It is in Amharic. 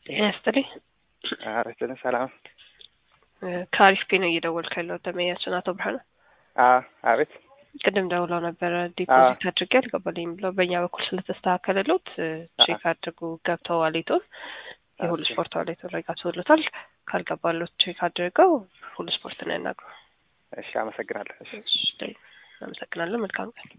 ያስተልኝ አረስተን ሰላም ካሪፍ ፒ ነው እየደወልኩ ያለው ተመያችን አቶ ብርሃኑ አቤት ቅድም ደውለው ነበረ ዲፖዚት አድርጌ አልገባልኝም ብለው በእኛ በኩል ስለተስተካከለሎት ቼክ አድርጉ ገብተው ዋሌቶን የሁሉ ስፖርት ዋሌቶን ረጋግጠውልታል ካልገባሎት ቼክ አድርገው ሁሉ ስፖርት ነው ያናግሩ። እሺ አመሰግናለሁ። እሺ አመሰግናለሁ። መልካም ቀን